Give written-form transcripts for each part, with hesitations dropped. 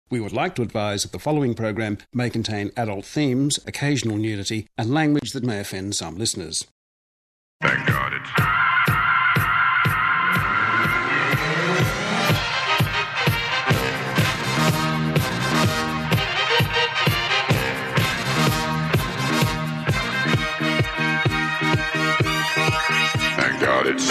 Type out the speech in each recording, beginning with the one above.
We would like to advise that the following program may contain adult themes, occasional nudity, and language that may offend some listeners. Thank God it's... Thank God it's...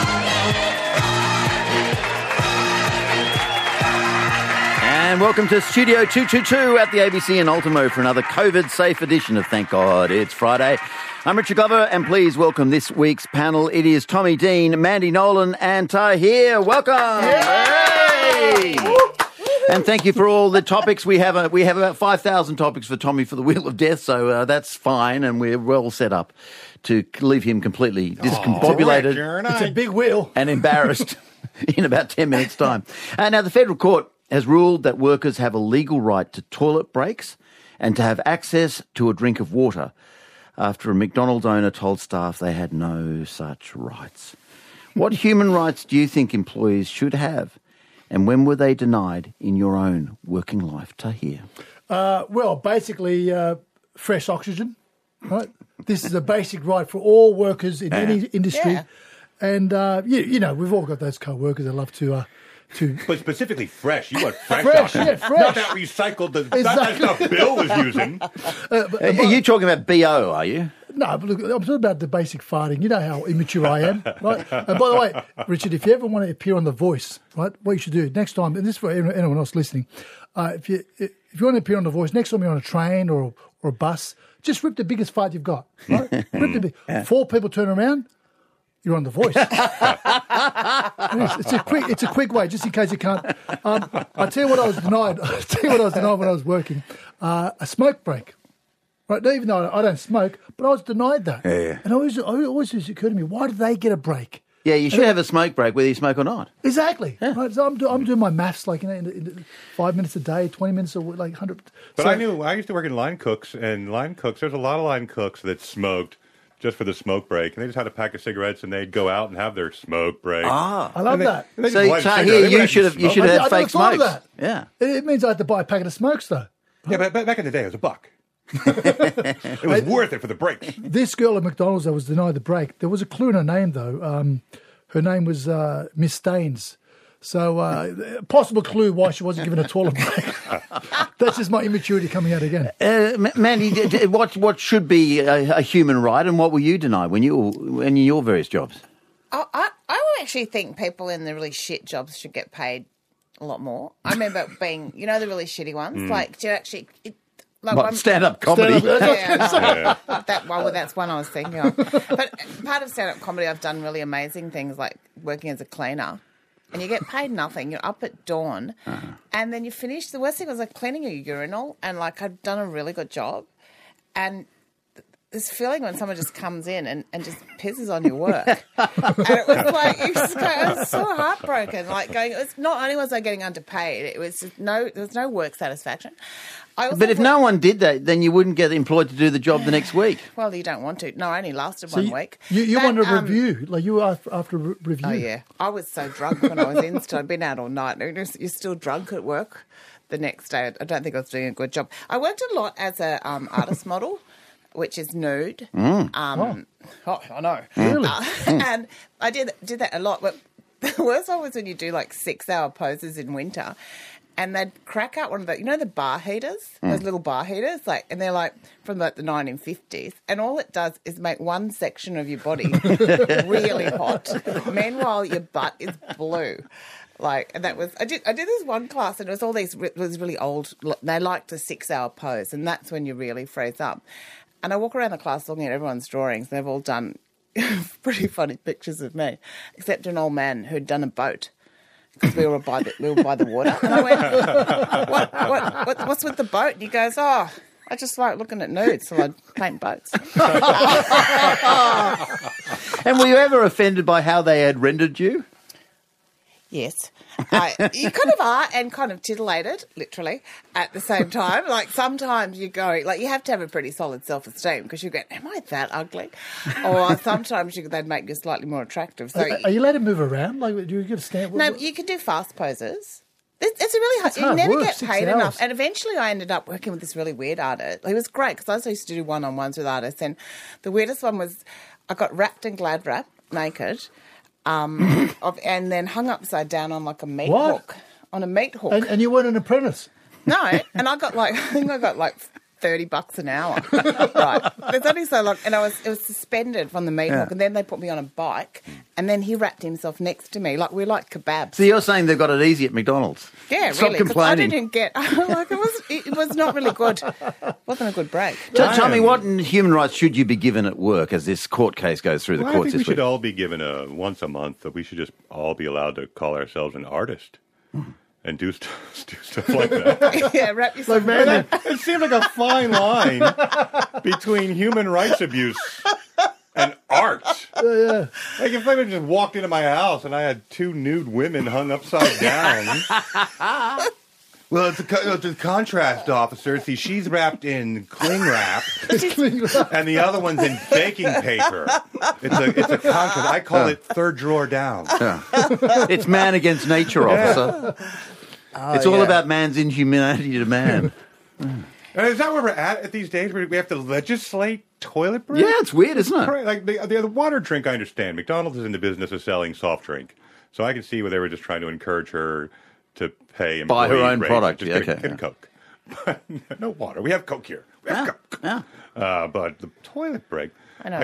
And welcome to Studio 222 at the ABC in Ultimo for another COVID-safe edition of Thank God It's Friday. I'm Richard Glover, and please welcome this week's panel. It is Tommy Dean, Mandy Nolan, and Tahir. Welcome! Yay! And thank you for all the topics. We have about 5,000 topics for Tommy for the Wheel of Death, so that's fine, and we're well set up to leave him completely discombobulated. It's a big wheel. And embarrassed in about 10 minutes' time. Now, the federal court has ruled that workers have a legal right to toilet breaks and to have access to a drink of water after a McDonald's owner told staff they had no such rights. What human rights do you think employees should have, and when were they denied in your own working life, Tahir? Well, basically, fresh oxygen, right? This is a basic right for all workers in any industry. Yeah. And, you know, we've all got those co-workers that love to But specifically fresh. You want fresh Fresh, oxygen. yeah, fresh. Not that recycled, Exactly. that stuff Bill was using. Are you talking about BO, are you? No, but look, I'm talking about the basic farting. You know how immature I am, right? And by the way, Richard, if you ever want to appear on The Voice, right, what you should do next time, and this is for anyone else listening, if you want to appear on The Voice, next time you're on a train or a bus, just rip the biggest fart you've got, right? Four people turn around, you're on The Voice. It's a quick way, just in case you can't. I tell you what I was denied. When I was working, a smoke break. Right, even though I don't smoke, but I was denied that. Yeah. And it always used to occur to me, why do they get a break? Yeah, you should have a smoke break whether you smoke or not. Exactly. Yeah. Right, so I'm doing my maths like in 5 minutes a day, 20 minutes a week, like 100. But I used to work in line cooks, and line cooks, there's a lot of line cooks that smoked just for the smoke break, and they just had a pack of cigarettes, and they'd go out and have their smoke break. I love that. So Tahir, you should have fake smokes. That. Yeah. It means I had to buy a packet of smokes though. Yeah, but back in the day, it was $1. It was worth it for the breaks. This girl at McDonald's that was denied the break, there was a clue in her name though. Her name was Miss Staines. So possible clue why she wasn't given a toilet break. That's just my immaturity coming out again. Mandy, what should be a human right, and what were you denied when you were in your various jobs? I would actually think people in the really shit jobs should get paid a lot more. I remember being, the really shitty ones. Like, do you actually... stand-up comedy? That's one I was thinking of. But part of stand-up comedy, I've done really amazing things like working as a cleaner. And you get paid nothing. You're up at dawn, and then you finish. The worst thing was like cleaning a urinal, and like I'd done a really good job, and this feeling when someone just comes in and just pisses on your work, and it was like you just go, I was so heartbroken. Like going, it was not only was I getting underpaid, it was just there was no work satisfaction. But if no one did that, then you wouldn't get employed to do the job the next week. Well, you don't want to. No, I only lasted 1 week. You wanted a review. Like you were after a review. Oh, yeah. I was so drunk when I was in. I'd been out all night. You're still drunk at work the next day. I don't think I was doing a good job. I worked a lot as a artist model, which is nude. I know. Really? And I did that a lot. But the worst one was when you do like 6-hour poses in winter. And they'd crack out one of the, the bar heaters, those little bar heaters, and they're like from like the 1950s. And all it does is make one section of your body really hot. Meanwhile, your butt is blue. And that was, I did this one class, and it was really old. They liked the 6-hour pose, and that's when you really freeze up. And I walk around the class looking at everyone's drawings, and they've all done pretty funny pictures of me, except an old man who'd done a boat. Because we were by the water. And I went, what's with the boat? And he goes, I just like looking at nudes, so I paint boats. And were you ever offended by how they had rendered you? Yes. You kind of are and kind of titillated, literally, at the same time. Like, sometimes you go, like, you have to have a pretty solid self-esteem because you go, am I that ugly? Or sometimes they'd make you slightly more attractive. So are you allowed to move around? Like, do you get a stand? No, you can do fast poses. It's a really hard. You hard never work, get 6 paid hours. enough. And eventually, I ended up working with this really weird artist. He was great because I also used to do one-on-ones with artists. And the weirdest one was I got wrapped in Glad wrap naked, and then hung upside down on like a meat What? hook. On a meat hook. And you weren't an apprentice. No, and I think I got like $30 an hour. Right. There's only so long, and it was suspended from the meat hook, and then they put me on a bike, and then he wrapped himself next to me, like we're like kebabs. So you're saying they've got it easy at McDonald's? Yeah, Stop really. 'Cause complaining. I didn't get like it was not really good. Wasn't a good break. So tell me, what human rights should you be given at work as this court case goes through the Well, I courts think we this week? should all be given once a month that we should just all be allowed to call ourselves an artist and do stuff like that. Yeah, wrap yourself. Man, it seems like a fine line between human rights abuse and art. Yeah. Like if I had just walked into my house and I had 2 nude women hung upside down. Well, it's a contrast, officer. See, she's wrapped in cling wrap, and the other one's in baking paper. It's a contrast. I call it third drawer down. It's man against nature, officer. It's all about man's inhumanity to man. And is that where we're at these days? Where we have to legislate toilet break? Yeah, it's weird, isn't it? Like the water drink, I understand. McDonald's is in the business of selling soft drink, so I can see where they were just trying to encourage her to pay Buy her employee own rates, product. just Yeah, get okay, a Coke. But no water. We have Coke here. We have Coke. Yeah. But the toilet break. I know.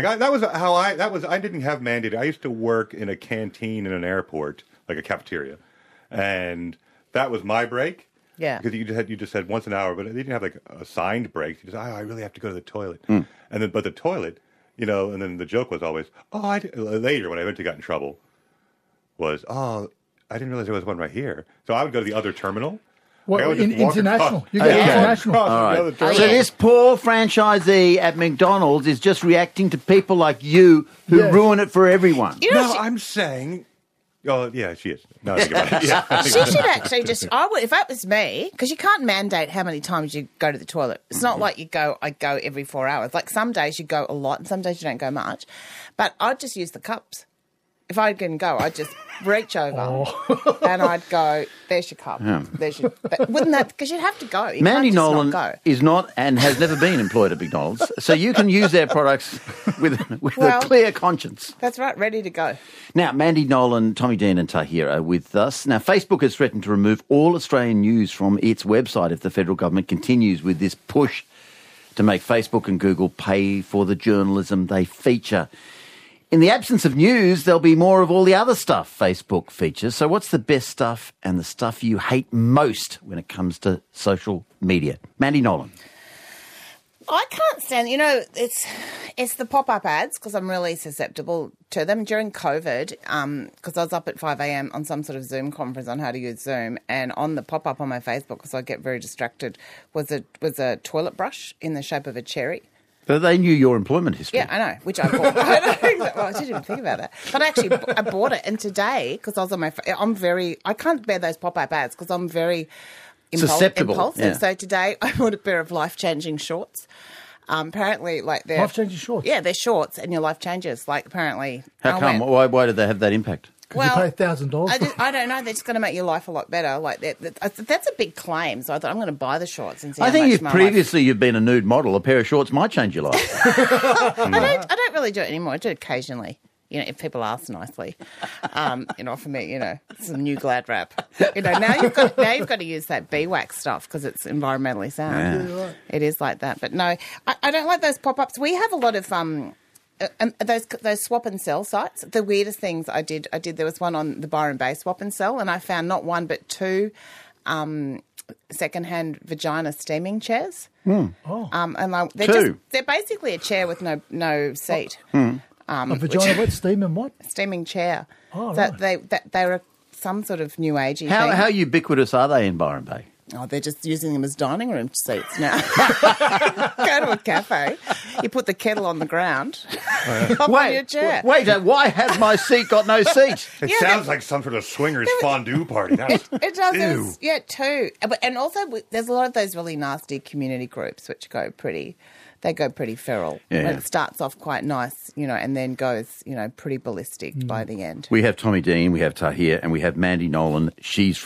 I didn't have mandated. I used to work in a canteen in an airport, like a cafeteria, and that was my break. Yeah. Because you just had once an hour, but they didn't have like assigned breaks. You just, I really have to go to the toilet, Hmm. but the toilet, and then the joke was always, later when I eventually got in trouble, was, I didn't realize there was one right here. So I would go to the other terminal. Well, I would just walk international. across- You go international. across All the right. other terminal. So this poor franchisee at McDonald's is just reacting to people like you who Yes. ruin it for everyone. You know, No, I'm saying. Oh, yeah, she is. No, I think about it. Yeah, I think she about it. should actually I would, if that was me, because you can't mandate how many times you go to the toilet. It's not like I go every 4 hours. Like some days you go a lot and some days you don't go much. But I'd just use the cups. If I didn't go, I'd just reach over and I'd go, there's your cup. There's your, wouldn't that, because you'd have to go. You Mandy can't just Nolan not go. is not and has never been employed at McDonald's, so you can use their products with Well- a clear conscience. That's right, ready to go. Now, Mandy Nolan, Tommy Dean and Tahir are with us. Now, Facebook has threatened to remove all Australian news from its website if the federal government continues with this push to make Facebook and Google pay for the journalism they feature. In the absence of news, there'll be more of all the other stuff Facebook features. So what's the best stuff and the stuff you hate most when it comes to social media? Mandy Nolan. I can't stand, it's the pop-up ads because I'm really susceptible to them. During COVID, because I was up at 5 a.m. on some sort of Zoom conference on how to use Zoom, and on the pop-up on my Facebook, because I get very distracted, was a toilet brush in the shape of a cherry. But they knew your employment history. Yeah, I know, which I bought. I didn't even think about that. But actually, I bought it, and today, because I was on I can't bear those pop-up ads because I'm very Susceptible, impulsive. yeah. So today, I bought a pair of life-changing shorts. Apparently, like they're... Life-changing shorts? Yeah, they're shorts, and your life changes. Like, apparently... How I come? went, Why did they have that impact? Could you pay $1,000? I don't know. They're just going to make your life a lot better. Like that's a big claim. So I thought I'm going to buy the shorts and see. I how think much if my previously you've been a nude model, a pair of shorts might change your life. I don't really do it anymore. I do it occasionally. If people ask nicely, for me, some new Glad wrap. Now you've got to use that beeswax stuff because it's environmentally sound. Yeah. It is like that. But no, I don't like those pop-ups. We have a lot of those swap and sell sites. The weirdest things I did. There was one on the Byron Bay swap and sell, and I found not one but two second-hand vagina steaming chairs. And they're basically a chair with no seat. A vagina what? Steam and what? Steaming chair. Oh, that right. they were some sort of new agey How thing. how ubiquitous are they in Byron Bay? Oh, they're just using them as dining room seats now. Go to a cafe, you put the kettle on the ground, hop on your chair. Wait, why has my seat got no seat? It Yeah, sounds like some sort of swingers fondue party. It does, Ew. yeah, too. And also, there's a lot of those really nasty community groups which go pretty feral. Yeah. It starts off quite nice, and then goes, pretty ballistic by the end. We have Tommy Dean, we have Tahir, and we have Mandy Nolan. She's from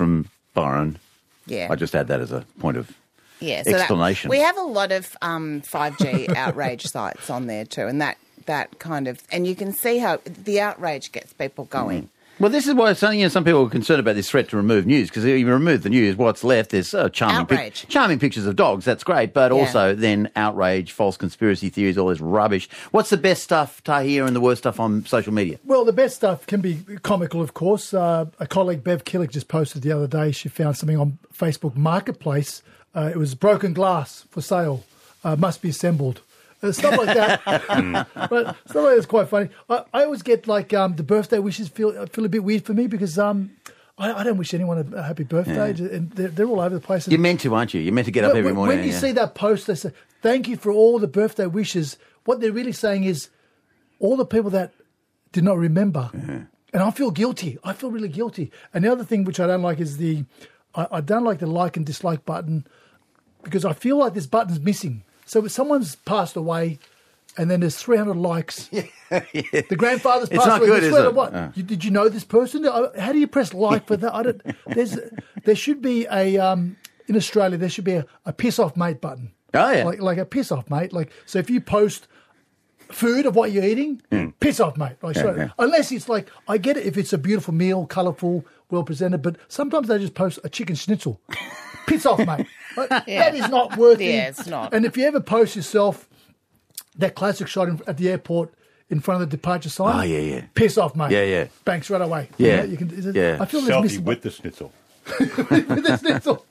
Byron. Yeah. I just add that as a point of Yeah, explanation. we have a lot of 5G outrage sites on there too, and that kind of, and you can see how the outrage gets people going. Well, this is why some people are concerned about this threat to remove news, because if you remove the news, what's left is charming pictures of dogs. That's great, but also then outrage, false conspiracy theories, all this rubbish. What's the best stuff, Tahir, and the worst stuff on social media? Well, the best stuff can be comical, of course. A colleague, Bev Killick, just posted the other day. She found something on Facebook Marketplace. It was broken glass for sale. Must be assembled. Stuff like that. But stuff like that's quite funny. I always get like the birthday wishes feel a bit weird for me because I don't wish anyone a happy birthday. Yeah. And they're all over the place. You're meant to, aren't you? You're meant to get up every morning. When you see that post, they say, thank you for all the birthday wishes. What they're really saying is all the people that did not remember. Yeah. And I feel guilty. I feel really guilty. And the other thing which I don't like is I don't like the like and dislike button because I feel like this button's missing. So if someone's passed away and then there's 300 likes, the grandfather's passed away. It's not good, is it? What? Did you know this person? How do you press like for that? There should be in Australia, there should be a piss off mate button. Oh, yeah. Like a piss off mate. So if you post food of what you're eating, piss off mate. Unless it's like, I get it if it's a beautiful meal, colourful, well presented, but sometimes they just post a chicken schnitzel. Piss off, mate. That is not worthy. Yeah, it's not. And if you ever post yourself that classic shot at the airport in front of the departure sign, oh yeah, piss off, mate. Yeah. Banks right away. Yeah, I feel selfie with the schnitzel. With the schnitzel.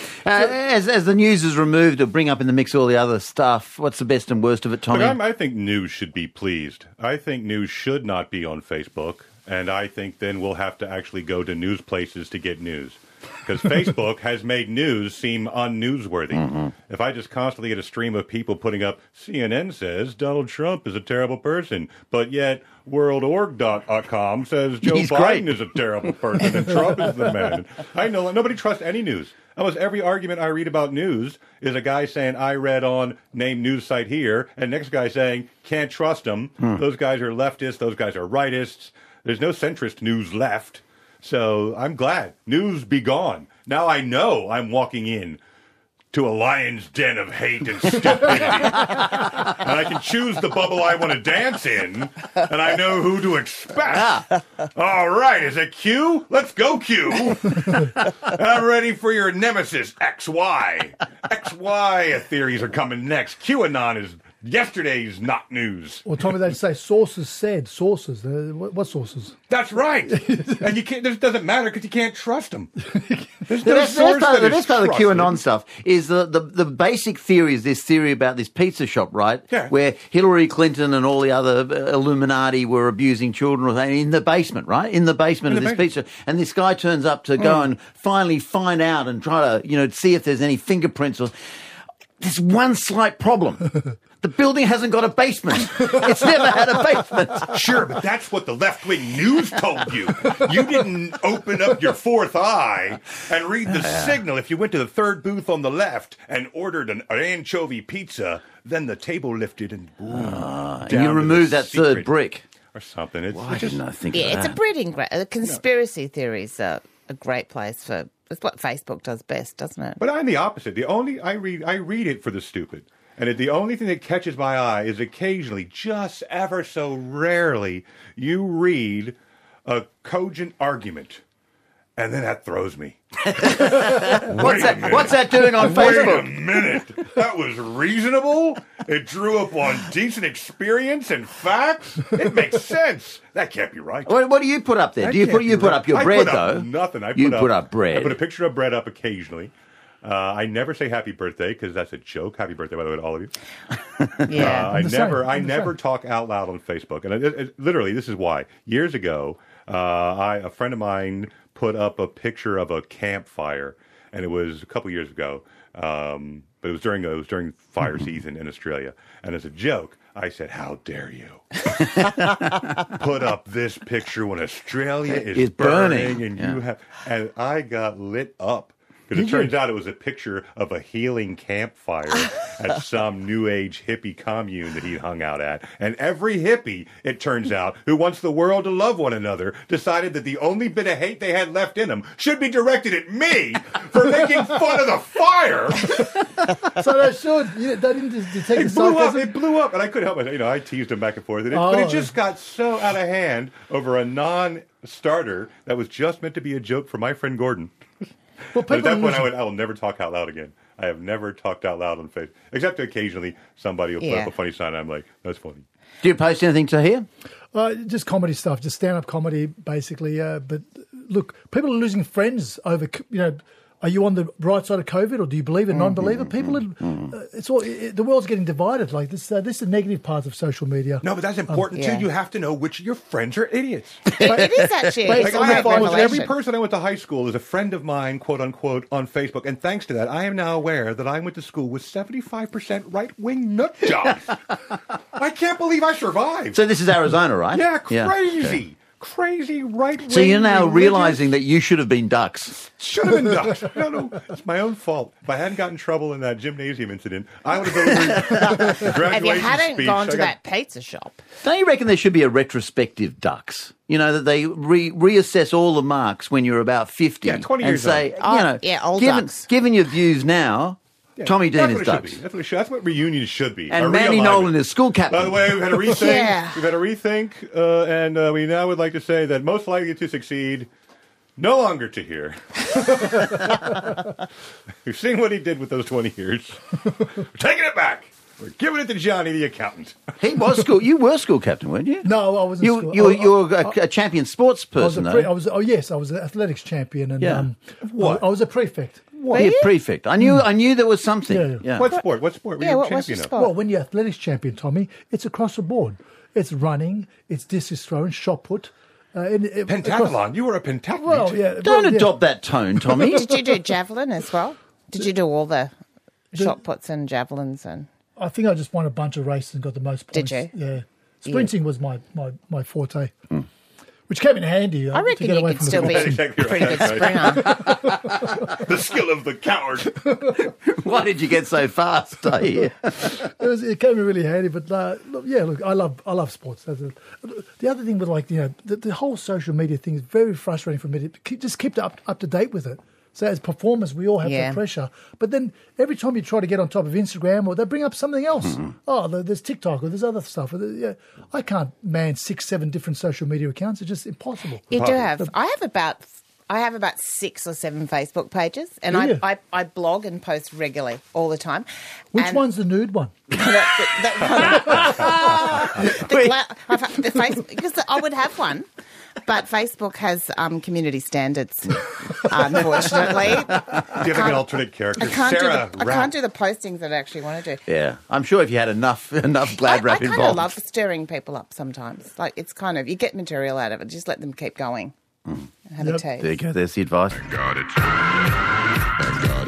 As the news is removed, or bring up in the mix all the other stuff, what's the best and worst of it, Tommy? I think news should be pleased. I think news should not be on Facebook, and I think then we'll have to actually go to news places to get news. Because Facebook has made news seem unnewsworthy. Mm-hmm. If I just constantly get a stream of people putting up, CNN says Donald Trump is a terrible person, but yet WorldOrg.com says Joe Biden is a terrible person and Trump is the man. I know nobody trusts any news. Almost every argument I read about news is a guy saying, I read on name news site here, and next guy saying, can't trust them. Those guys are leftists. Those guys are rightists. There's no centrist news left. So I'm glad. News be gone. Now I know I'm walking in to a lion's den of hate and stupidity. And I can choose the bubble I want to dance in, and I know who to expect. All right, is it Q? Let's go, Q. I'm ready for your nemesis, XY. XY theories are coming next. QAnon is yesterday's not news. Well, Tommy, they say sources said. Sources. What sources? That's right. And you can't. This doesn't matter because you can't trust them. There's no The source best that is part of the trusted. QAnon stuff is the basic theory is this theory about this pizza shop, right? Yeah. Where Hillary Clinton and all the other Illuminati were abusing children in the basement, right? In the basement of this pizza. And this guy turns up to go and finally find out and try to, see if there's any fingerprints or... There's one slight problem. The building hasn't got a basement. It's never had a basement. Sure, but that's what the left-wing news told you. You didn't open up your fourth eye and read the signal. If you went to the third booth on the left and ordered an anchovy pizza, then the table lifted and boom, You remove that third brick. or something. Why didn't I think Yeah, of it's that? a breeding ground. Conspiracy theories are a great place for. It's what Facebook does best, doesn't it? But I'm the opposite. I read it for the stupid. And the only thing that catches my eye is occasionally, just ever so rarely, you read a cogent argument. And then that throws me. What's that doing on Wait a Facebook? minute. That was reasonable. It drew up on decent experience and facts. It makes sense. That can't be right. What do you put up there? That Do you can't put be right. up your I bread put up though? Nothing. You put up bread. I put a picture of bread up occasionally. I never say happy birthday because that's a joke. Happy birthday, by the way, to all of you. Yeah. I never talk out loud on Facebook, and literally, this is why. Years ago, a friend of mine put up a picture of a campfire, and it was a couple years ago. But it was during fire season in Australia, and as a joke, I said, "How dare you put up this picture when Australia is It's burning. and you have?" And I got lit up. Because it turns out it was a picture of a healing campfire at some New Age hippie commune that he hung out at. And every hippie, it turns out, who wants the world to love one another, decided that the only bit of hate they had left in them should be directed at me for making fun of the fire. So they should. They didn't detect the sarcasm. It blew up, and I couldn't help it. I teased him back and forth. But it just got so out of hand over a non-starter that was just meant to be a joke for my friend Gordon. Well, But at that point, I will never talk out loud again. I have never talked out loud on Facebook, except occasionally somebody will put up a funny sign, and I'm like, that's funny. Do you post anything to here? Just comedy stuff, just stand-up comedy, basically. But look, people are losing friends over, are you on the right side of COVID, or do you believe in non-believer? People, it's all the world's getting divided. Like this is the negative part of social media. No, but that's important too. You have to know which of your friends are idiots. It is actually. Like, Almost every person I went to high school is a friend of mine, quote unquote, on Facebook, and thanks to that, I am now aware that I went to school with 75% right-wing nut jobs. I can't believe I survived. So this is Arizona, right? Yeah, crazy. Crazy right-wing. So you're now religious. realizing that you should have been ducks. Should have been ducks. No, it's my own fault. If I hadn't gotten in trouble in that gymnasium incident, I would have delivered a graduation If you hadn't speech. gone to that pizza shop. Don't you reckon there should be a retrospective ducks? That they reassess all the marks when you're about 50 Yeah, 20 and years say, old ducks. given your views now, Tommy Dean is ducks. That's what it should. That's what reunions should be. And Mandy Nolan is school captain. By the way, we've had a rethink. Yeah. We've had a rethink, and we now would like to say that most likely to succeed, no longer to hear. We've seen what he did with those 20 years. We're taking it back. We're giving it to Johnny, the accountant. He was school. You were school captain, weren't you? No, I wasn't. You were a champion sports person, though. I was an athletics champion, and What? I was a prefect. Yeah, prefect. I knew there was something. Yeah. What sport? What sport were you what's champion your of? sport? Well, when you're athletics champion, Tommy, it's across the board. It's running, it's discus throwing, shot put. Pentathlon. You were a pentathlete. Well, yeah. Don't adopt that tone, Tommy. Did you do javelin as well? Did you do all the shot puts and javelins and? I think I just won a bunch of races and got the most points. Did you? Yeah. Sprinting was my forte, which came in handy. I reckon to get you away could from still the be a Exactly pretty right. good sprinter. The skill of the coward. Why did you get so fast? It came in really handy, but look, I love sports. The other thing with the whole social media thing is very frustrating for me to keep up to date with it. So as performers, we all have that pressure. But then every time you try to get on top of Instagram, or they bring up something else. Oh, there's TikTok or there's other stuff. I can't man 6-7 different social media accounts. It's just impossible. You do have. I have about 6 or 7 Facebook pages, and Do you? I blog and post regularly all the time. Which And one's the nude one? the Facebook, because I would have one, but Facebook has community standards, unfortunately. Do you have like an alternate character? I can't Sarah do the postings that I actually want to do. Yeah, I'm sure if you had enough glad wrap I kind of involved. love stirring people up sometimes. Like, it's kind of, you get material out of it. Just let them keep going. Have a taste. There you go. There's the advice. Got it. I got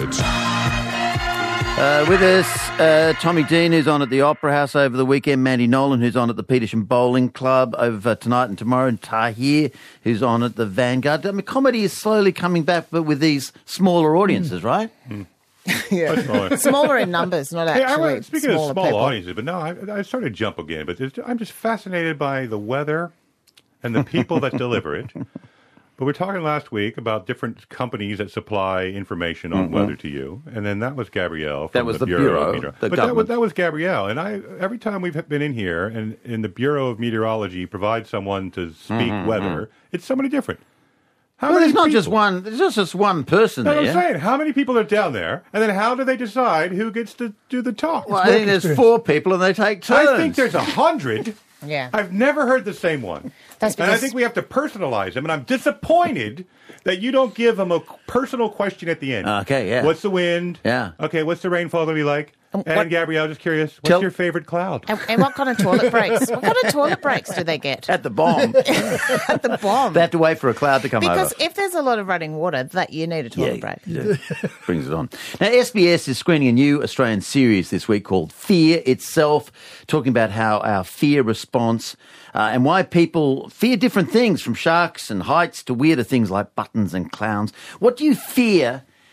it. With us, Tommy Dean, who's on at the Opera House over the weekend, Mandy Nolan, who's on at the Petersham Bowling Club over tonight and tomorrow, and Tahir, who's on at the Vanguard. I mean, comedy is slowly coming back, but with these smaller audiences, right? Yeah. Smaller in numbers, not actually speaking of smaller small people. audiences, but no, I started to jump again. But I'm just fascinated by the weather and the people that deliver it. But we were talking last week about different companies that supply information on weather to you, and then that was Gabrielle from That was the the Bureau Bureau, of Meteorology. the But government. that was Gabrielle, and every time we've been in here, and the Bureau of Meteorology provides someone to speak weather, it's somebody different. How Well, many there's not just people? one. There's not just one person That's there. what I'm saying. How many people are down there, and then how do they decide who gets to do the talk? Well, I think there's 4 people and they take turns. I think there's 100. Yeah. I've never heard the same one. That's And I because- think we have to personalize them, and I'm disappointed that you don't give them a personal question at the end. Okay, yeah. What's the wind? Yeah. Okay, what's the rainfall going to be like? And what- Gabrielle, just curious, what's Tell- your favorite cloud? And what kind of toilet breaks? What kind of toilet breaks do they get? At the bomb. At the bomb. They have to wait for a cloud to come Because over. if there's a lot of running water, that you need a toilet break. Yeah. Brings it on. Now, SBS is screening a new Australian series this week called Fear Itself, talking about how our fear response and why people fear different things, from sharks and heights to weirder things like buttons and clowns. What do you fear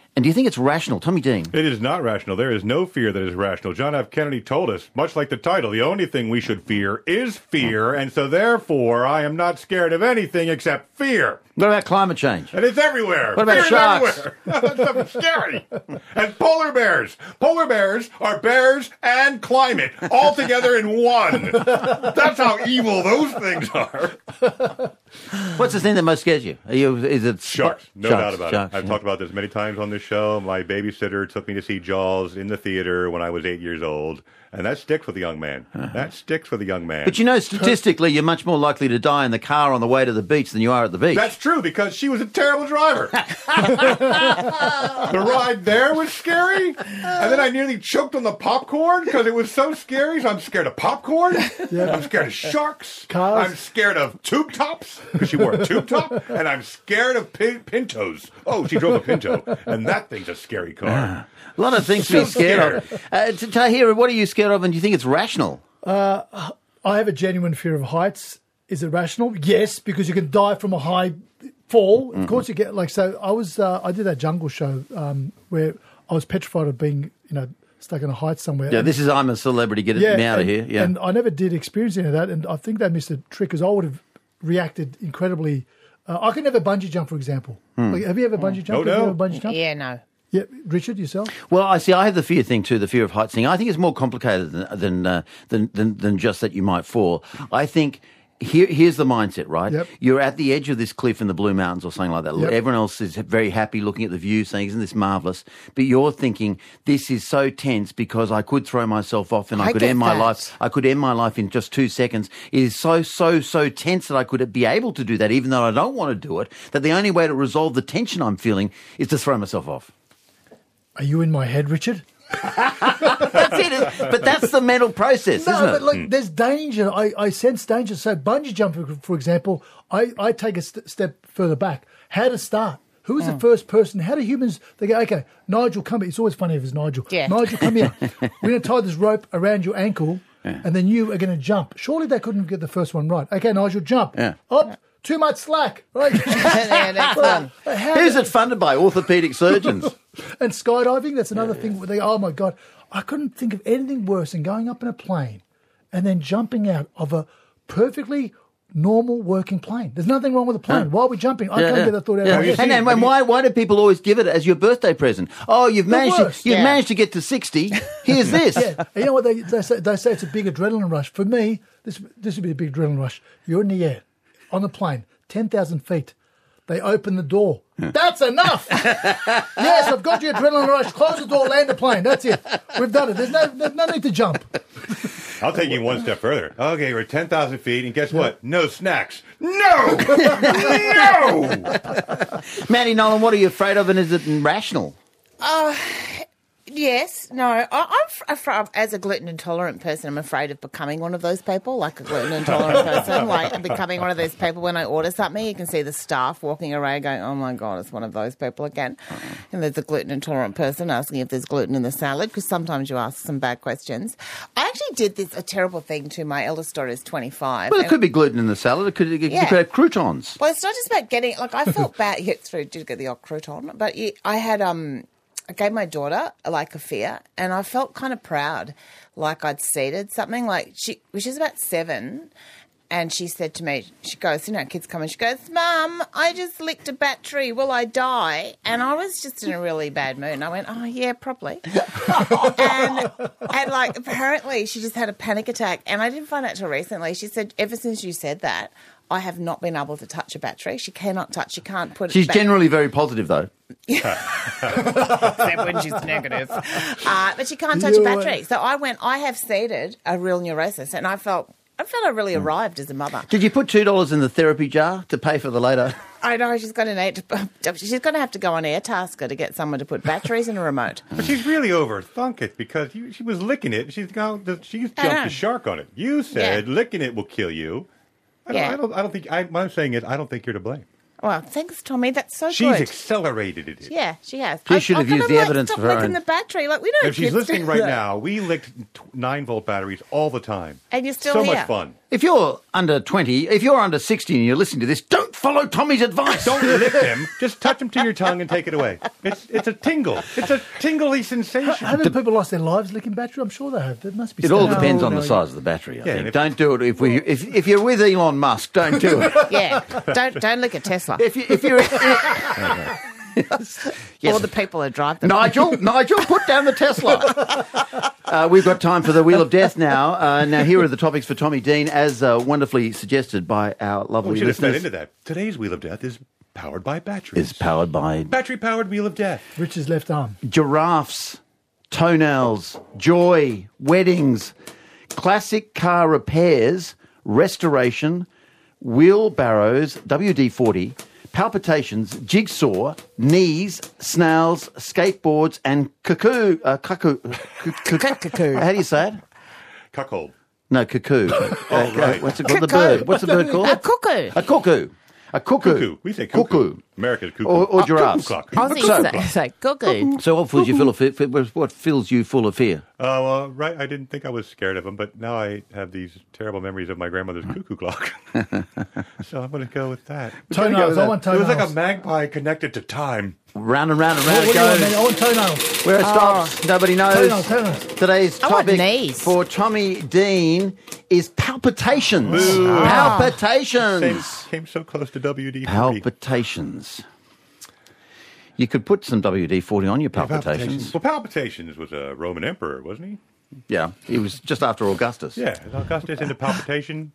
And do you think it's rational? Tommy Dean. It is not rational. There is no fear that is rational. John F. Kennedy told us, much like the title, the only thing we should fear is fear, and so therefore I am not scared of anything except fear. What about climate change? And it's everywhere. What about Fear is sharks? everywhere. That stuff is scary. And polar bears. Polar bears are bears and climate all together in one. That's how evil those things are. What's the thing that most scares you? Is it Sharks. No Sharks, doubt about sharks, it. I've yeah. talked about this many times on this show. My babysitter took me to see Jaws in the theater when I was 8 years old. And that sticks with a young man. That sticks with a young man. But you know, statistically, you're much more likely to die in the car on the way to the beach than you are at the beach. That's true, because she was a terrible driver. The ride there was scary, and then I nearly choked on the popcorn because it was so scary. So I'm scared of popcorn. Yeah. I'm scared of sharks. Cars. I'm scared of tube tops because she wore a tube top, and I'm scared of Pintos. Oh, she drove a Pinto, and that thing's a scary car. A lot of things to be scared of. Tahir, what are you scared of, and do you think it's rational? I have a genuine fear of heights. Is it rational? Yes, because you can die from a high fall. Of course, you get So I did that jungle show where I was petrified of being, stuck in a height somewhere. Yeah, this is I'm a Celebrity, get me out of here. Yeah. And I never did experience any of that, and I think they missed a trick because I would have reacted incredibly. I could never bungee jump, for example. Have you ever bungee jumped? Oh, no. Have you ever bungee jumped? Yeah, no. Yeah, Richard, yourself? Well, I have the fear thing too, the fear of heights thing. I think it's more complicated than just that you might fall. I think here's the mindset, right? Yep. You're at the edge of this cliff in the Blue Mountains or something like that. Yep. Everyone else is very happy looking at the view, saying, "Isn't this marvelous?" But you're thinking, "This is so tense because I could throw myself off and I could get end my that. life. I could end my life in just 2 seconds." It is so tense that I could be able to do that, even though I don't want to do it. That the only way to resolve the tension I'm feeling is to throw myself off. Are you in my head, Richard? That's it. But that's the mental process, isn't it? But there's danger. I sense danger. So bungee jumping, for example, I take a step further back. How to start? Who is the first person? How do humans? They go, okay, Nigel, come here. It's always funny if it's Nigel. Yeah. Nigel, come here. We're going to tie this rope around your ankle, and then you are going to jump. Surely they couldn't get the first one right. Okay, Nigel, jump. Yeah. Up. Too much slack. Right. Yeah, next one. Who's it funded by? Orthopedic surgeons. And skydiving, that's another thing where they go, oh my God, I couldn't think of anything worse than going up in a plane and then jumping out of a perfectly normal working plane. There's nothing wrong with the plane. Why are we jumping? I can't get that thought out of my head. And why do people always give it as your birthday present? Oh, you've managed to get to 60. Here's this. Yeah. You know what they say? They say it's a big adrenaline rush. For me, this would be a big adrenaline rush. You're in the air, on the plane, 10,000 feet. They open the door. That's enough. Yes, I've got your adrenaline rush. Close the door, land the plane. That's it. We've done it. There's no need to jump. I'll take you one step further. Okay, we're 10,000 feet, and guess what? No snacks. No! No! Mandy Nolan, what are you afraid of, and is it rational? Yes, no. I'm afraid, as a gluten intolerant person, I'm afraid of becoming one of those people, like a gluten intolerant person, like becoming one of those people when I order something, you can see the staff walking around going, oh my God, it's one of those people again. And there's a gluten intolerant person asking if there's gluten in the salad, because sometimes you ask some bad questions. I actually did a terrible thing to my eldest daughter, who's 25. Well, it could be gluten in the salad. It could have croutons. Well, it's not just about getting, I felt bad. Yeah, it's true, did get the odd crouton, but I had, I gave my daughter a fear, and I felt kind of proud, like I'd seeded something. Like she's about 7, and she said to me, she goes, kids come and she goes, Mum, I just licked a battery. Will I die? And I was just in a really bad mood. And I went, oh yeah, probably. and apparently she just had a panic attack, and I didn't find out till recently. She said, ever since you said that, I have not been able to touch a battery. She cannot touch. She can't put it She's back. generally very positive, though. Except when she's negative. But she can't touch a battery. So I have seeded a real neurosis, and I felt I really arrived as a mother. Did you put $2 in the therapy jar to pay for the later? I know, she's going to have to go on Airtasker to get someone to put batteries in a remote. But she's really overthunk it because she was licking it. She's jumped the shark on it. You said licking it will kill you. I don't think. What I'm saying is, I don't think you're to blame. Well, thanks, Tommy. That's so She's good. accelerated it. Yeah, she has. She should have used the evidence for for her licking own. the battery. Like, we don't. If she's listening right now, we licked 9-volt batteries all the time. And you're still so here. much fun. If you're under 20, if you're under 60 and you're listening to this, don't follow Tommy's advice. Don't lick him. Just touch him to your tongue and take it away. It's a tingle. It's a tingly sensation. Haven't people lost their lives licking battery? I'm sure they have. There must be. It all stuff. depends on No, the size of the battery, I Yeah, think. if- Don't do it if you're with Elon Musk, don't do it. Yeah, don't look at Tesla. if you're Yes. Or the people who drive them. Nigel, put down the Tesla. We've got time for the Wheel of Death now. Now, here are the topics for Tommy Dean, as wonderfully suggested by our lovely We should have fed listeners. into that. Today's Wheel of Death is powered by batteries. Is powered by Battery-powered Wheel of Death. Rich's left arm. giraffes, toenails, joy, weddings, classic car repairs, restoration, wheelbarrows, WD-40, palpitations, jigsaw, knees, snails, skateboards, and cuckoo. Cuckoo. How do you say it? Cuckold. No, cuckoo. right. What's it called? The Cuckoo. bird. What's the bird called? A cuckoo. A cuckoo. A cuckoo. Cuckoo. We say cuckoo. America's cuckoo. Or giraffes. Cuckoo clock. Aussies say cuckoo. So what fills you full of fear? What fills you full of fear? Well, right. I didn't think I was scared of them, but now I have these terrible memories of my grandmother's cuckoo clock. So I'm going to go with that. Toenails. I want It was like toenails. a magpie connected to time. Round and round and round What it do you want, man? goes. I want toenails. Where it stops, nobody knows. Toenails. Today's I want topic knees. for Tommy Dean is palpitations. Boo. Palpitations. Came so close to WD-40. Palpitations. You could put some WD-40 on your palpitations. Well, Palpitations was a Roman emperor, wasn't he? Yeah, he was just after Augustus. Yeah, is Augustus into palpitation?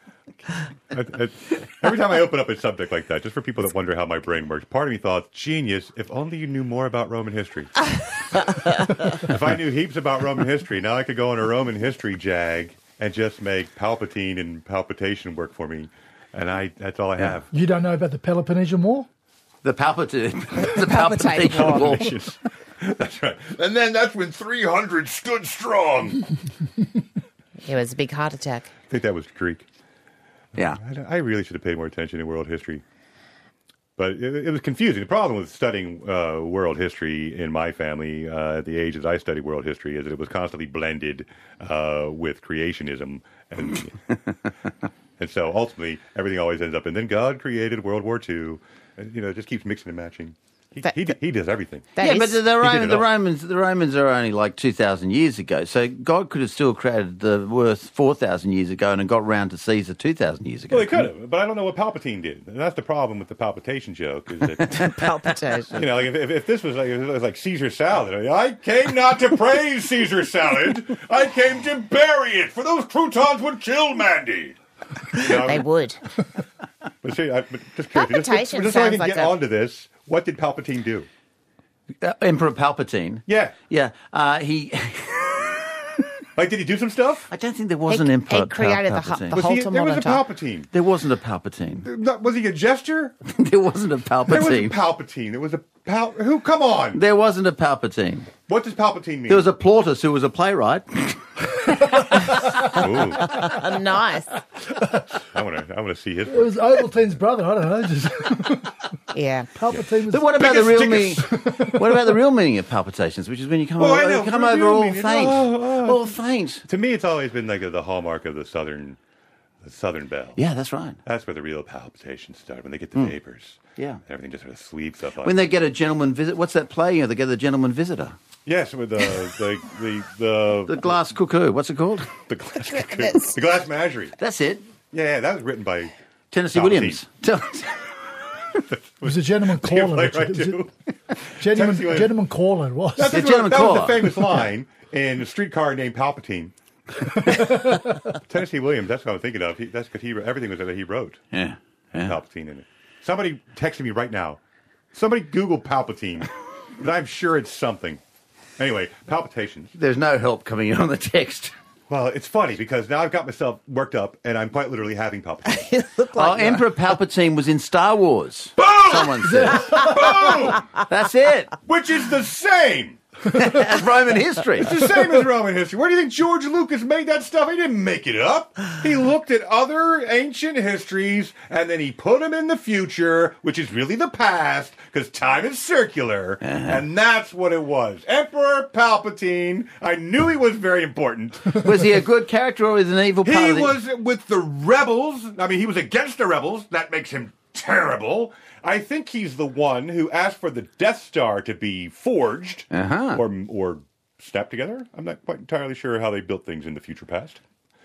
Every time I open up a subject like that, just for people that wonder how my brain works, part of me thought, genius, if only you knew more about Roman history. If I knew heaps about Roman history, now I could go on a Roman history jag and just make Palpatine and palpitation work for me. And that's all I have. You don't know about the Peloponnesian War? The palpitation. The Palpitate palpitation wall. That's right. And then that's when 300 stood strong. It was a big heart attack. I think that was Greek. Yeah. I really should have paid more attention to world history. But it was confusing. The problem with studying world history in my family at the age that I studied world history is that it was constantly blended with creationism. And, and so ultimately, everything always ends up, and then God created World War II. And, it just keeps mixing and matching. He does everything. That But is- the all. Romans are only like 2,000 years ago. So God could have still created the Earth 4,000 years ago and got round to Caesar 2,000 years ago. Well, he could have, but I don't know what Palpatine did. And that's the problem with the palpitation joke. Is that palpitation. like if this was like Caesar salad, I came not to praise Caesar salad. I came to bury it, for those croutons would kill Mandy. They would. But see, just curious, Palpitation just so I can sounds like get a- onto this. What did Palpatine do? Emperor Palpatine. Yeah, Yeah. He. like did he do some stuff? I don't think there was an Emperor he created Palpatine. the Was whole he, there was a monitor. Palpatine. There wasn't a Palpatine. Was he a jester? There wasn't a There was a Palpatine. Palpatine. There was a Who? Come on. There wasn't a Palpatine. What does Palpatine mean? There was a Plautus who was a playwright. Ooh, Nice. I want to see his. It was Ovaltine's brother. I don't know. Just Yeah. Palpatine was. But what about the real meaning? Biggest What about the real meaning of palpitations, which is when you come Oh, I know, over, come the over real all meaning. faint, Oh. all faint? To me, it's always been like the hallmark of the Southern belle. Yeah, that's right. That's where the real palpitations start, when they get the vapors. Yeah. Everything just sort of sweeps up. When they get a gentleman visit, what's that play? They get the gentleman visitor. Yes, with the The glass cuckoo. What's it called? the glass the glass menagerie. That's it. Yeah, that was written by Tennessee Palpatine. Williams. It was a gentleman caller. Right, Richard. It was too. a gentleman, Tennessee- gentleman caller. It was. That gentleman was caller. the famous line in A Streetcar Named Palpatine. Tennessee Williams, that's what I'm thinking of. That's because everything was that he wrote. Yeah. Yeah. Palpatine in it. Somebody texted me right now. Somebody Google Palpatine. But I'm sure it's something. Anyway, palpitations. There's no help coming in on the text. Well, it's funny because now I've got myself worked up and I'm quite literally having palpitations. Emperor Palpatine was in Star Wars. Boom! Someone said. Boom! That's it. Which is the same. That's Roman history. It's the same as Roman history. Where do you think George Lucas made that stuff? He didn't make it up. He looked at other ancient histories and then he put them in the future, which is really the past, because time is circular. And that's what it was. Emperor Palpatine. I knew he was very important. Was he a good character or was he an evil part He of the... was with the rebels. I mean, he was against the rebels. That makes him terrible. I think he's the one who asked for the Death Star to be forged or snapped together. I'm not quite entirely sure how they built things in the future past.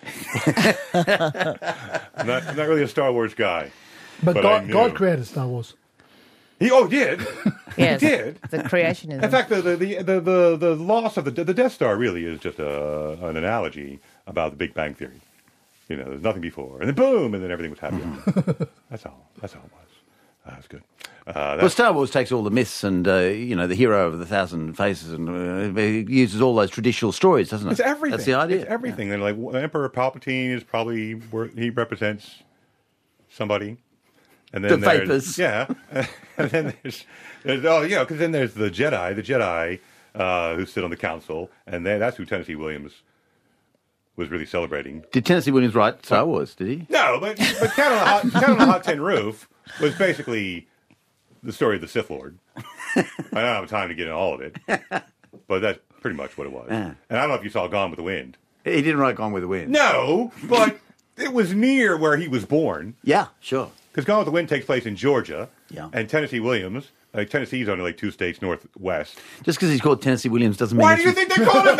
I'm not really a Star Wars guy. But God created Star Wars. He did. Yes, He did. the creationism. In fact, the loss of the Death Star really is just an analogy about the Big Bang Theory. You know, there's nothing before, and then boom, and then everything was happy. That's all it was. That's good. Well, Star Wars takes all the myths and, the hero of the thousand faces and uses all those traditional stories, doesn't it? It's everything. That's the idea. It's everything. And like Emperor Palpatine is probably where he represents somebody. And then The vapors. Yeah. And then there's because then there's the Jedi who sit on the council, and that's who Tennessee Williams was really celebrating. Did Tennessee Williams write Star Wars, did he? No, but Cat on the Hot Tin Roof was basically the story of the Sith Lord. I don't have time to get into all of it, but that's pretty much what it was. Yeah. And I don't know if you saw Gone with the Wind. He didn't write Gone with the Wind. No, but it was near where he was born. Yeah, sure. Because Gone with the Wind takes place in Georgia. Yeah. And Tennessee Williams, Tennessee's only like 2 states northwest. Just because he's called Tennessee Williams doesn't mean Why do you think they called him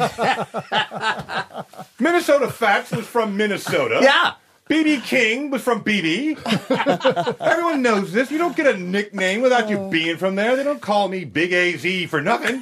that? Minnesota Fats was from Minnesota. Yeah. B.B. King was from B.B. Everyone knows this. You don't get a nickname without you being from there. They don't call me Big A.Z. for nothing.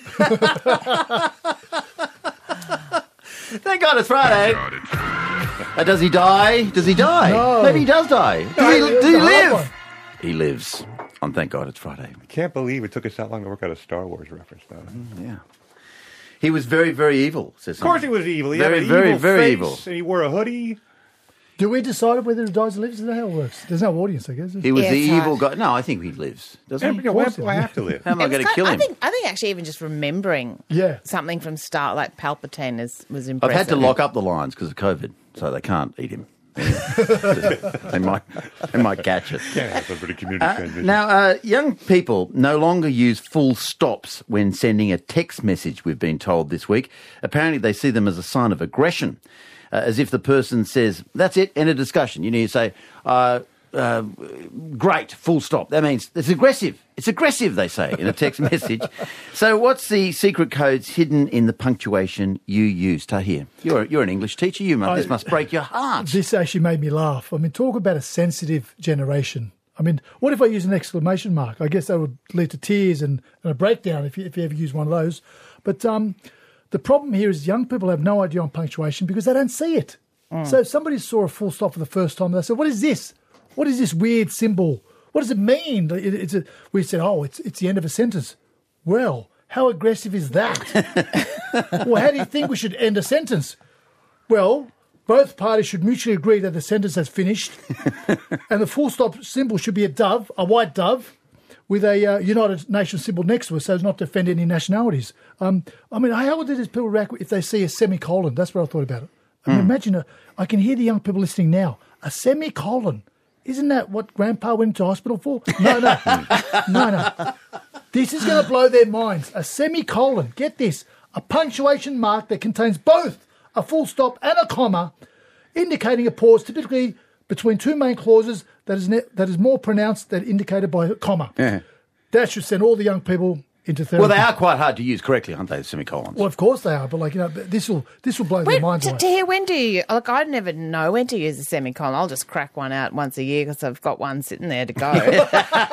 Thank God it's Friday. Does he die? Does he die? No. Maybe he does die. Does he live? He lives on Thank God It's Friday. I can't believe it took us that long to work out a Star Wars reference, though. Yeah. He was very, very evil, says Of course he someone. was evil. He Very, had an very, evil very face, evil. And he wore a hoodie. Do we decide whether he dies or lives? Is that how it works? There's no audience, I guess. He was Yeah, the it's evil hard. guy. No, I think he lives. Doesn't he? Why do I have to live? How am I going to kill him? I think actually even just remembering something from Star like Palpatine was impressive. I've had to lock up the lines because of COVID, so they can't eat him. they might catch it. Yeah, that's a pretty community transmission. Now, young people no longer use full stops when sending a text message, we've been told this week. Apparently they see them as a sign of aggression, as if the person says, that's it, end of discussion. You need to say, great, full stop. That means it's aggressive. It's aggressive, they say, in a text message. So what's the secret codes hidden in the punctuation you use? Tahir, you're an English teacher. This must break your heart. This actually made me laugh. I mean, talk about a sensitive generation. I mean, what if I use an exclamation mark? I guess that would lead to tears and a breakdown if you ever use one of those. But the problem here is young people have no idea on punctuation because they don't see it. So if somebody saw a full stop for the first time, they said, what is this? What is this weird symbol? What does it mean? We said, it's the end of a sentence. Well, how aggressive is that? Well, how do you think we should end a sentence? Well, both parties should mutually agree that the sentence has finished and the full stop symbol should be a dove, a white dove, with a United Nations symbol next to it so as not to offend any nationalities. I mean, how would these people react if they see a semicolon? That's what I thought about it. I mean, imagine, I can hear the young people listening now, a semicolon. Isn't that what Grandpa went to hospital for? No. No. This is going to blow their minds. A semicolon, get this, a punctuation mark that contains both a full stop and a comma, indicating a pause typically between two main clauses that is more pronounced than indicated by a comma. Yeah. That should send all the young people into therapy. Well, they are quite hard to use correctly, aren't they, semicolons? Well, of course they are, but this will blow their minds away. To hear when do you? Like, I never know when to use a semicolon. I'll just crack one out once a year because I've got one sitting there to go.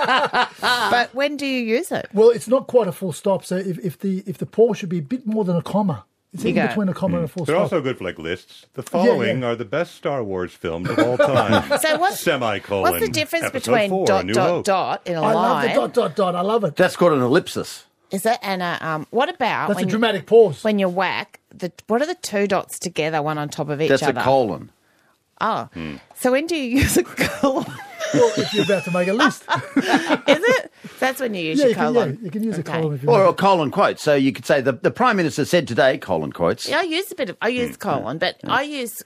But when do you use it? Well, it's not quite a full stop. So if the pause should be a bit more than a comma, it's in between a comma and a full They're stop. also good for like lists. The following are the best Star Wars films of all time. So Semicolon. what's the difference Episode between 4, dot, New dot, Hope. dot in a I line? love the ... I love it. That's called an ellipsis. Is it? And what about That's when a dramatic pause. when you whack, what are the two dots together, one on top of each That's other? a colon. Oh. So when do you use a colon? Well, if you're about to make a list. Is it? That's when you use your colon. You can use a Okay. colon if you Or a want. colon quote. So you could say the Prime Minister said today, colon quotes. Yeah, I use colon, but I use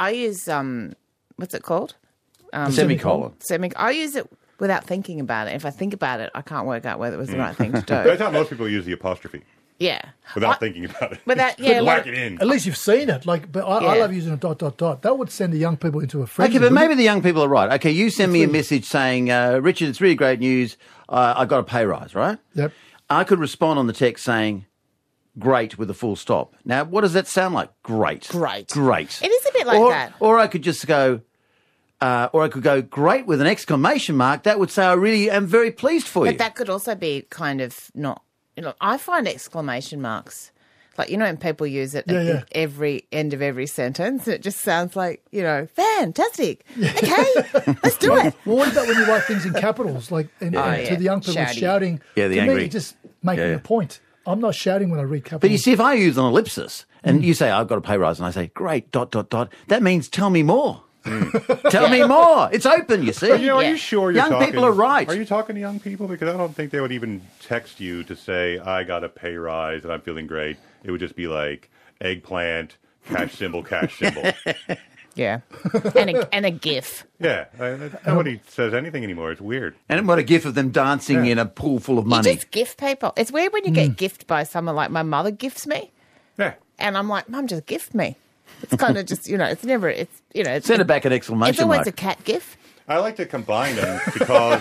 what's it called? Semicolon. I use it without thinking about it. If I think about it, I can't work out whether it was the right thing to But I do. thought most people use the apostrophe. Yeah. without thinking about it. Without, yeah, Whack like, it in. At least you've seen it. But I Yeah. love using a ... That would send the young people into a frenzy. Okay, but wouldn't maybe it? the young people are right. Okay, you send me a message saying, Richard, it's really great news. I got a pay rise, right? Yep. I could respond on the text saying, great, with a full stop. Now, what does that sound like? Great. Great. Great. It is a bit like that. Or I could just go, or I could go, great, with an exclamation mark. That would say, I really am very pleased for you. But that could also be kind of not, I find exclamation marks, like, when people use it Yeah, at yeah. every end of every sentence, it just sounds like, fantastic. Okay, let's do it. Well, what about when you write things in capitals, to yeah. the young people Shouting. shouting? Yeah, the to angry. me, just making Yeah, yeah. a point. I'm not shouting when I read capitals. But you see, if I use an ellipsis and you say, I've got a pay rise, and I say, great, ... that means tell me more. Tell me more. It's open, you see. Are you Yeah. sure you're Young talking? people are right. Are you talking to young people? Because I don't think they would even text you to say, I got a pay rise and I'm feeling great. It would just be like eggplant, cash symbol, cash symbol. Yeah, and a GIF. Yeah. Nobody says anything anymore. It's weird. And what a gif of them dancing in a pool full of money. You just gift people. It's weird when you get gifted by someone, like my mother gifts me, Yeah. and I'm like, Mum, just gift me. It's kind of just, it's never, it's, it's Send it back an exclamation It's always mark. a cat gif. I like to combine them because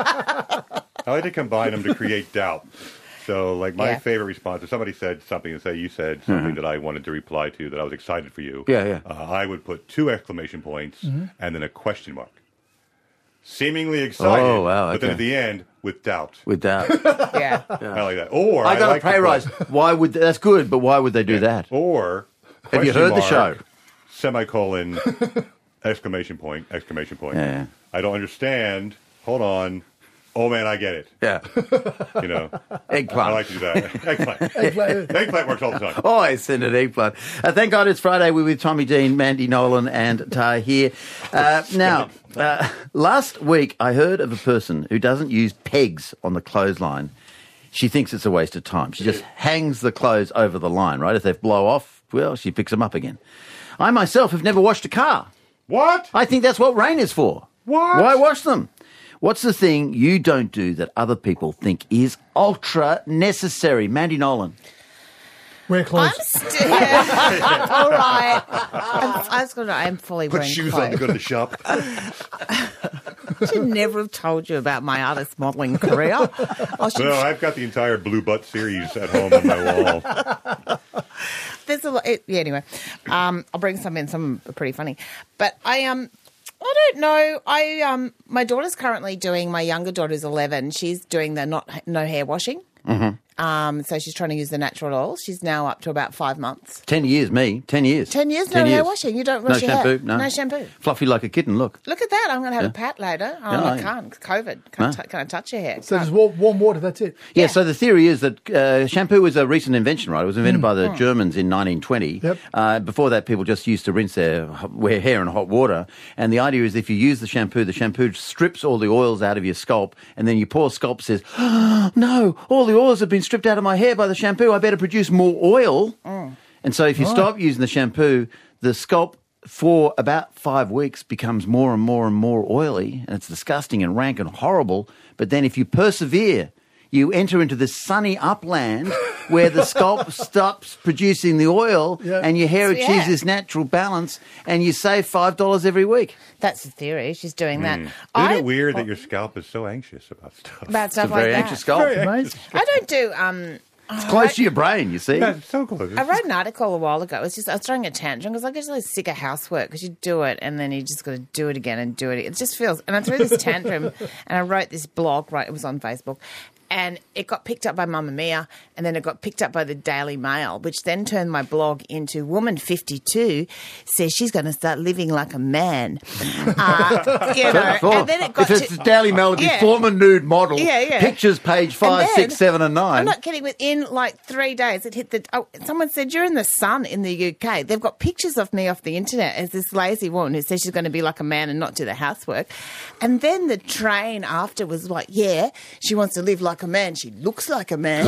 to create doubt. So, like, my Yeah. favorite response, if somebody said something and say you said something that I wanted to reply to, that I was excited for you, Yeah. I would put 2 exclamation points and then a question mark. Seemingly excited, Oh, wow, but then okay. at the end, with doubt. With that. Yeah. I like that. Or I got like a pay to put- rise. Why would that's good? But why would they do that? Or Have you question heard the show? mark, Semicolon, exclamation point, exclamation point. Yeah. I don't understand. Hold on. Oh man, I get it. Yeah, eggplant. I like to do that. Eggplant. Eggplant. Eggplant works all the time. Oh, I send an eggplant. Thank God it's Friday. We're with Tommy Dean, Mandy Nolan, and Tar here. Now, last week I heard of a person who doesn't use pegs on the clothesline. She thinks it's a waste of time. She just hangs the clothes over the line, right? If they blow off, well, she picks them up again. I myself have never washed a car. What? I think that's what rain is for. What? Why wash them? What's the thing you don't do that other people think is ultra necessary? Mandy Nolan. Wear clothes. I'm still all right. I'm fully Put wearing shoes on to clothes. go to the shop. I should never have told you about my artist modelling career. I should, No, I've got the entire Blue Butt series at home on my wall. there's a lot. Anyway, I'll bring some in. Some are pretty funny, but I don't know. My daughter's currently doing. My younger daughter's 11. She's doing the no hair washing. So she's trying to use the natural oil. She's now up to about 5 months. 10 years, me. 10 years. 10 years, no hair washing. You don't wash no your shampoo, hair. No. No shampoo. Fluffy like a kitten, look. Look at that. I'm going to have a pat later. Oh, Yeah, I I- can't. It's COVID. No. Can't touch your hair. So just warm water, that's it. Yeah, Yeah. so the theory is that shampoo was a recent invention, right? It was invented by the Germans in 1920. Yep. Before that, people just used to rinse their hair in hot water. And the idea is if you use the shampoo strips all the oils out of your scalp, and then your poor scalp says, oh, no, all the oils have been stripped out of my hair by the shampoo. I better produce more oil. And so if you stop using the shampoo, the scalp for about 5 weeks becomes more and more and more oily, and it's disgusting and rank and horrible. But then if you persevere, you enter into this sunny upland where the scalp stops producing the oil and your hair Yeah. achieves this natural balance, and you save $5 every week. That's the theory. She's doing that. Isn't it weird that your scalp is so anxious about stuff? About It's a stuff like very that. anxious scalp. Amazing. I don't do. It's close to your brain, you see. Yeah, it's so close. I wrote an article a while ago. I was throwing a tantrum because I get really sick of housework because you do it and then you just got to do it again and do it. It just feels. And I threw this tantrum and I wrote this blog. Right, it was on Facebook. And it got picked up by Mamma Mia, and then it got picked up by the Daily Mail, which then turned my blog into Woman 52 says she's going to start living like a man. And then it got if it's Daily Mail, it'd be former nude model. Yeah. Pictures, page 5, And then- 6, 7, and 9. I'm not kidding. Within like 3 days, it hit the. Oh, someone said you're in the Sun in the UK. They've got pictures of me off the internet as this lazy woman who says she's going to be like a man and not do the housework. And then the train after was like, yeah, she wants to live like a man. She looks like a man.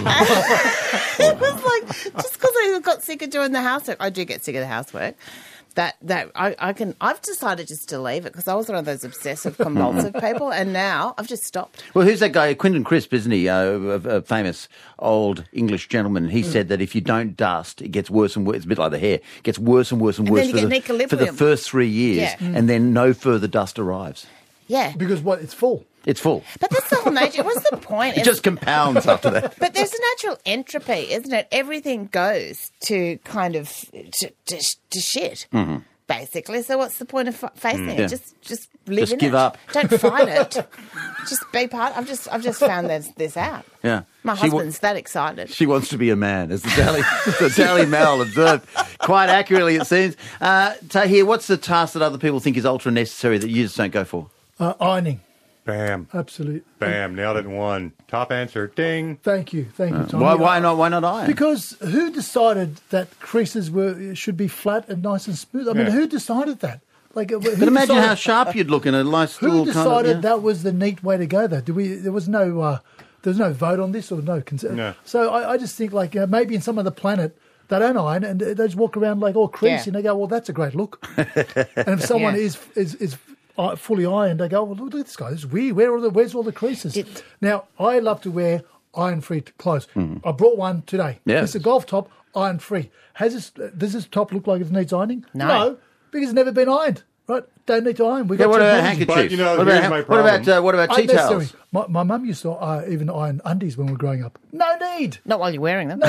It was like just because I got sick of doing the housework. I do get sick of the housework. I've decided just to leave it because I was one of those obsessive compulsive people, and now I've just stopped. Well, who's that guy? Quentin Crisp, isn't he? A famous old English gentleman. He said that if you don't dust, it gets worse and worse. It's a bit like the hair. It gets worse and worse and worse then you get an for the equilibrium. first 3 years, Yeah. and then no further dust arrives. Yeah, Because it's full. It's full. but that's the whole nature. What's the point? It just compounds after that. But there's a natural entropy, isn't it? Everything goes to kind of to shit, basically. So what's the point of facing Yeah. it? Just live Just in give it. up. Don't fight it. Just be part. I've just found this out. Yeah. My She wa- husband's that excited. She wants to be a man, as the Daily Mail observed quite accurately, it seems. Tahir, what's the task that other people think is ultra necessary that you just don't go for? Ironing. Bam. Absolutely. Bam. Nailed it in one. Top answer. Ding. Thank you, Tommy. Why not iron? Because who decided that creases should be flat and nice and smooth? I mean, Yeah. who decided that? Like, But imagine how sharp you'd look in a nice Who little decided kind of... that was the neat way to go? Though, there was no vote on this or no consent. No. So I just think maybe in some other planet they don't iron and they just walk around like all creasy and they go, well, that's a great look. And if someone Yeah. is fully ironed, they go, well, look at this guy. This is weird. Where's all the creases? Now, I love to wear iron-free clothes. I brought one today. Yeah. It's a golf top, iron-free. Does this top look like it needs ironing? No. Because it's never been ironed. Right? Don't need to iron. We Yeah, got what about technology. handkerchiefs? But, you know, what here's about, my problem. what about tea Unnecessary. towels? My mum used to even iron undies when we were growing up. No need. Not while you're wearing them.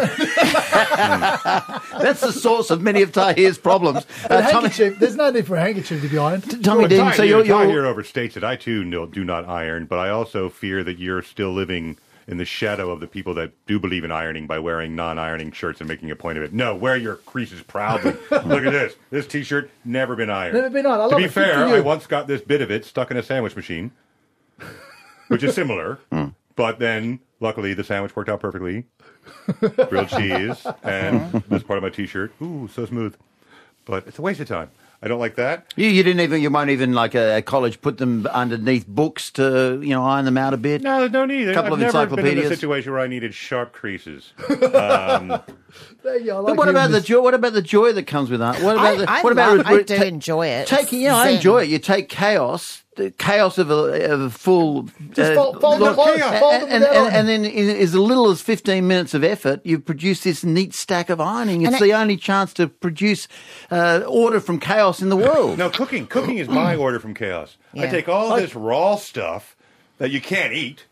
That's the source of many of Tahir's problems. But handkerchief, there's no need for a handkerchief to be ironed. Tommy Dean, so you're here overstates it. I too do not iron, but I also fear that you're still living in the shadow of the people that do believe in ironing by wearing non-ironing shirts and making a point of it. No, wear your creases proudly. Look at this. This T-shirt never been ironed. Never been ironed. I To love be it. Good for fair, you. I once got this bit of it stuck in a sandwich machine, which is similar, but then luckily the sandwich worked out perfectly. Grilled cheese and this part of my T-shirt. Ooh, so smooth. But it's a waste of time. I don't like that. You won't even like a college put them underneath books to iron them out a bit. No, there's no need. Couple I've of never been in a encyclopedias. situation where I needed sharp creases. There you go. I But like what hearing about the this. joy? What about the joy that comes with that? What about I do enjoy it. I Zen. enjoy it. You take chaos, the chaos of a full Just fold the lot- clothes, fold them without and then in as little as 15 minutes of effort, you produce this neat stack of ironing. It's the only chance to produce order from chaos in the world. No, cooking is my order from chaos. I Yeah. take all this raw stuff that you can't eat.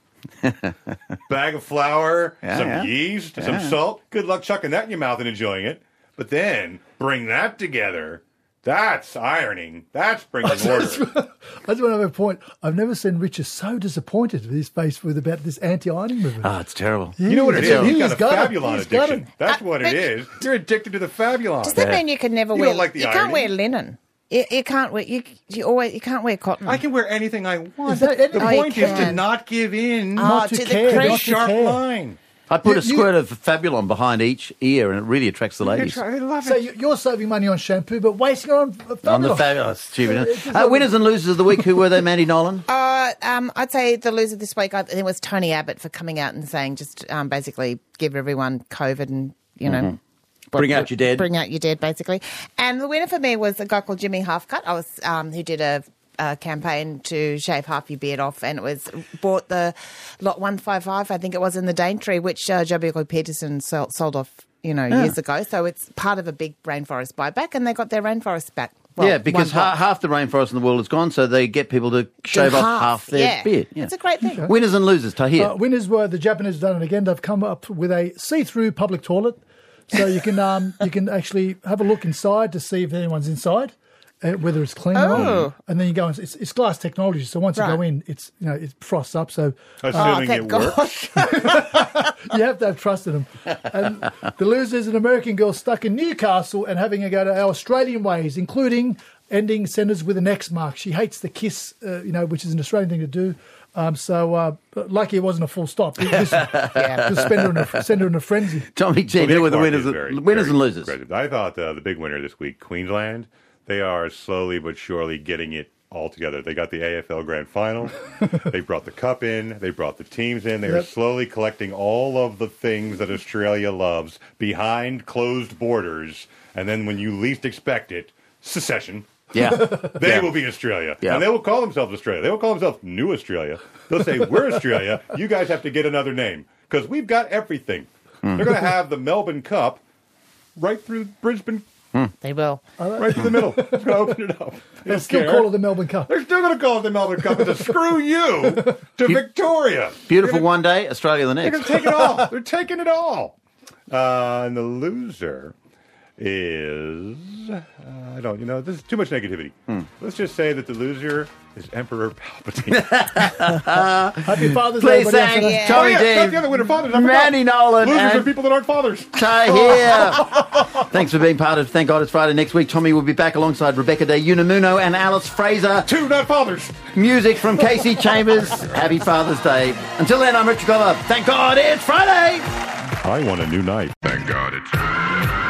Bag of flour, some yeast, some salt. Good luck chucking that in your mouth and enjoying it. But then bring that together. That's ironing. That's bringing order. I just want to have a point. I've never seen Richard so disappointed with his face about this anti-ironing movement. Oh, it's terrible. You know what it Yeah, is? He's he's got a got it. Fabulon He's got addiction. it. That's what it but- is. You're addicted to the Fabulon. Does that mean you can never You wear? don't like the you can't ironing? wear linen. You can't wear. You can't wear cotton. I can wear anything I want. Is that The anything? point is to can. not give in Not to to the care. crease. to a Not to sharp care. line. I put a You- squirt of Fabulon behind each ear, and it really attracts the ladies. I love So it. you're saving money on shampoo, but wasting it on On the Fabulous. fabulous, stupid. It's just Winners and losers of the week. Who were they, Mandy Nolan? I'd say the loser this week, I think it was Tony Abbott for coming out and saying just basically give everyone COVID and, Bring out your dead. Bring out your dead, basically. And the winner for me was a guy called Jimmy Halfcut. I was who did a campaign to shave half your beard off, and it was bought the lot 155, I think it was, in the Daintree, which Joe Peterson sold off, years ago. So it's part of a big rainforest buyback, and they got their rainforest back. Well, yeah, because one block. half the rainforest in the world is gone, so they get people to shave off half their beard. Yeah. It's a great thing. Winners and losers, Tahir. Winners were the Japanese have done it again. They've come up with a see-through public toilet, so you can actually have a look inside to see if anyone's inside, whether it's clean or not. And then you go. It's glass technology, so once you go in, it frosts up. So Assuming thank it God. works. you have to have trust in them. And the loser is an American girl stuck in Newcastle and having a go to our Australian ways, including ending sentences with an X mark. She hates the kiss, which is an Australian thing to do. Lucky it wasn't a full stop. Just send her in a frenzy. Tommy G, who were the winners and losers? Aggressive. I thought the big winner this week, Queensland, they are slowly but surely getting it all together. They got the AFL Grand Final. They brought the cup in. They brought the teams in. They are slowly collecting all of the things that Australia loves behind closed borders. And then when you least expect it, secession. Yeah. They will be Australia. Yeah. And they will call themselves Australia. They will call themselves New Australia. They'll say, we're Australia. You guys have to get another name because we've got everything. They're going to have the Melbourne Cup right through Brisbane, They will. right through the middle. It's going to open it up. They They'll don't still care. call it the Melbourne Cup. They're still going to call it the Melbourne Cup. It's a screw you to Victoria. Beautiful one day, Australia the They're going next. to take it all. They're taking it all. And the loser is, I don't, this is too much negativity. Let's just say that the loser is Emperor Palpatine. Happy Father's Please Day, thank everybody. Yeah. Tommy That's the D, other winner, fathers. I forgot. Randy Nolan, Losers are and people that aren't fathers. Tahir. Thanks for being part of Thank God It's Friday. Next week, Tommy will be back alongside Rebecca De Unamuno and Alice Fraser. Two not fathers. Music from Casey Chambers. Happy Father's Day. Until then, I'm Richard Glover. Thank God it's Friday. I want a new knife. Thank God it's